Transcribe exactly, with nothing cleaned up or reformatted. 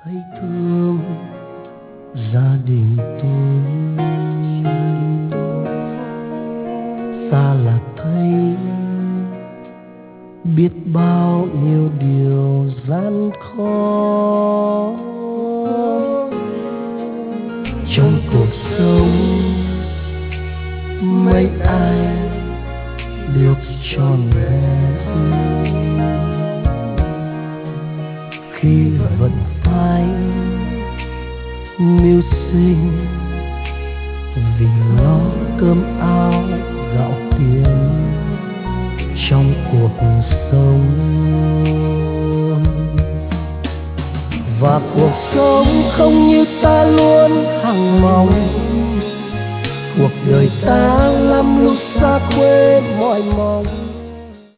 thấy thương gia đình tôi, xa là thấy biết bao nhiêu điều gian khó. Trong cuộc sống mấy ai được trọn vẹn khi vẫn phải mưu sinh vì lo cơm áo gạo tiền. Trong cuộc sống